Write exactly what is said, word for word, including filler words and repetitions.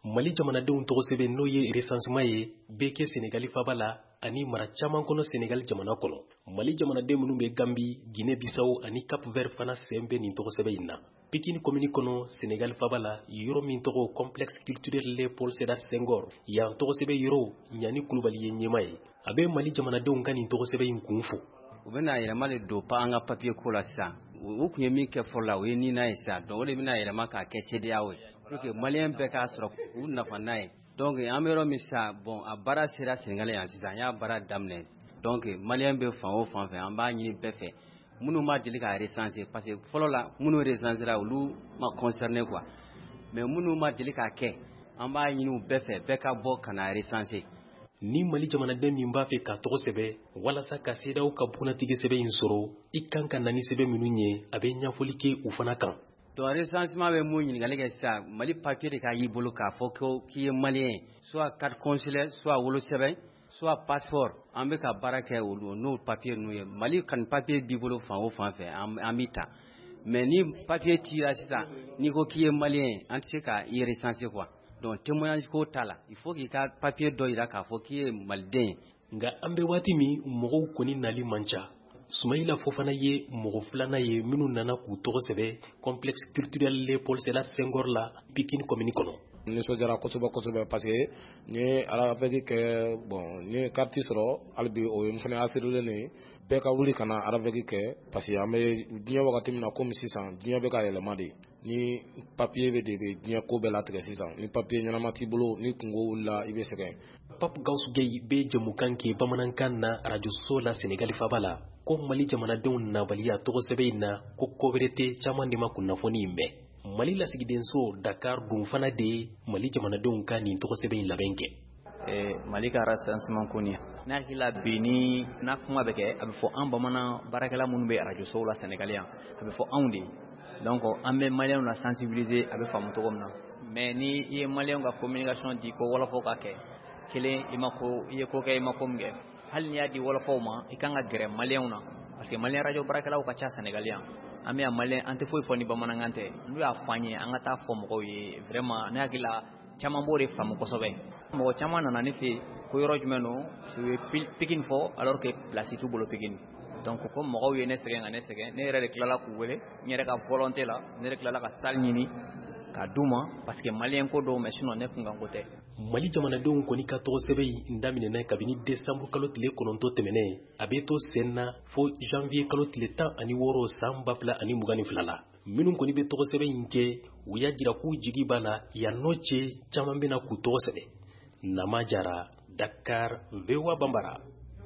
Mali jamanadenw tɔgɔ sɛbɛn n'o ye recensement ye bɛ kɛ Senegal faba la ani mara caman kɔnɔ Senegal jamana kɔnɔ. Mali jamanaden minnu bɛ Gambie, Guinée Bissau ani Cap Vert fana sen bɛ nin tɔgɔ sɛbɛn in na. Pikine commune kɔnɔ Senegal faba la yɔrɔ min tɔgɔ complexe culturel Léopold Sédar Senghor yan tɔgɔ sɛbɛn yɔrɔ Ɲani Kulubali ye ɲɛma ye. A bɛ Mali jamanadenw ka nin tɔgɔ sɛbɛn in kun fo. U bɛna yɛlɛma de don pa an ka papier ko la sisan. U kun ye min kɛ fɔlɔ la o ye ni n'a ye sisan. Donc o de bɛna yɛlɛma k'a kɛ C D A O ye. Pour que malien bɛɛ k'a sɔrɔ u nafa n'a ye. Donc an bɛ yɔrɔ min sisan bon a baara sera Sénégal yan sisan. An y'a baara daminɛ. Donc malien bɛ fan o fan fɛ an b'a ɲini bɛɛ fɛ. Minnu ma deli k'a recenser parce que fɔlɔ la minnu recenser la olu ma concerné quoi. Mais minnu ma deli k'a kɛ an b'a ɲini u bɛɛ fɛ bɛɛ ka bɔ ka na recenser. Ni Mali jamanaden min b'a fɛ ka tɔgɔ sɛbɛn walasa ka C D A O ka bunatigi sɛbɛn in sɔrɔ i kan ka na ni sɛbɛn minnu ye a bɛ ɲɛfɔli kɛ u fana kan. Donc recensement bɛ mun ɲininkali kɛ sisan Mali papier de ka y'i bolo k'a fɔ ko k'i ye malien soit carte consulaire soit wolosɛbɛn soit passeport an bɛ ka baara kɛ olu n'o papier ninnu ye Mali kan papier b'i bolo fan o fan fɛ an b'i ta mais ni papier t'i la sisan n'i ko k'i ye malien an tɛ se ka i recenser quoi. Donc témoignage ko t'a la il faut k'i ka papier dɔ yira k'a fɔ k'i ye maliden ye. Nka an bɛ waati min mɔgɔw kɔni nali man ca. Soumaïla Fofana ye mɔgɔ filanan ye minnu nana k'u tɔgɔ sɛbɛn complexe culturel Léopold Sédar Senghor la Pikine commune kɔnɔ. Nisɔndiyara kosɛbɛ kosɛbɛ parce que n ye aravɛki kɛ bon n ye carte sɔrɔ hali bi o ye n fana y'a serilen ye bɛɛ ka wuli ka na aravɛki kɛ parce que an bɛ diɲɛ wagati min na komi sisan diɲɛ bɛ ka yɛlɛma de ni papier bɛ de bɛ diɲɛ ko bɛɛ latigɛ sisan ni papier ɲɛnama t'i bolo ni kungo wulila i bɛ sɛgɛn. Pape Gawusu Gueye bɛ jɛmukan kɛ bamanankan na radio so la Sénégal faba la ko Mali jamanadenw nabaliya tɔgɔ sɛbɛn in na ko ko wɛrɛ tɛ caman de ma kunnafoni in mɛn. Mali lasigidenso Dakar dun fana de ye Mali jamanadenw ka nin tɔgɔ sɛbɛn in labɛn kɛ. Eh, Mali ka recensement ko ni n'a hakilila bi ni n'a kuma bɛ kɛ a bɛ fɔ an bamanan baarakɛla minnu bɛ radio sow la Sénégal yan a bɛ fɔ anw de donc an bɛ malien la sensibiliser a bɛ faamu cogo min na mais ni i ye malien ka communication di ko wɔlɔfɔ ka kɛ kelen i ma ko i ye ko kɛ i ma ko min kɛ hali ni y'a di wɔlɔfɔw ma i kan ka gɛrɛ malien na parce que malien radio baarakɛlaw ka ca Sénégal yan an bɛ yan malien an tɛ foyi fɔ ni bamanankan tɛ n'u y'a fɔ an ye an ka taa fɔ mɔgɔw ye vraiment ne hakilila caman b'o de faamu kosɛbɛ mɔgɔ caman nana ne fɛ ko yɔrɔ jumɛn don u ye Pikine fɔ alors que place t'u bolo Pikine donc ko mɔgɔw ye ne sɛgɛn ka ne sɛgɛn ne yɛrɛ de tilala k'u wele n yɛrɛ ka volonté la ne yɛrɛ tilala ka salle ɲini ka d'u ma parce que malien ko don mais sinon ne kun kan ko tɛ. Mali jamanadenw kɔni ka tɔgɔ sɛbɛn in daminɛna kabini décembre kalo tile kɔnɔntɔn tɛmɛnen a bɛ to sen na fo janvier kalo tile tan ani wɔɔrɔ san ba fila ani mugan ni fila la minnu kɔni bɛ tɔgɔ sɛbɛn in kɛ u y'a jira k'u jigi b'a la yan nɔ cɛ caman bɛna k'u tɔgɔ sɛbɛn. Nama Jara, Dakar, V O A Bambara.